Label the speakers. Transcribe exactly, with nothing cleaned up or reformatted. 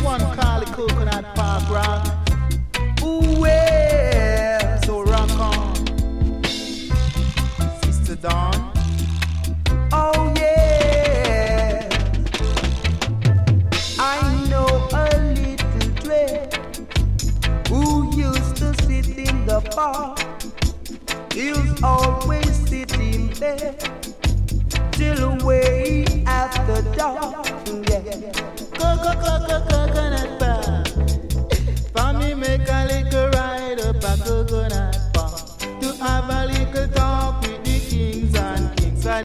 Speaker 1: one called the Coconut Park Rock. Ooh, yeah, so rock on, Sister Dawn. Oh yeah, I know a little dread who used to sit in the park. He was always sitting there till way after dark. Yeah. Go, go, go, go, go.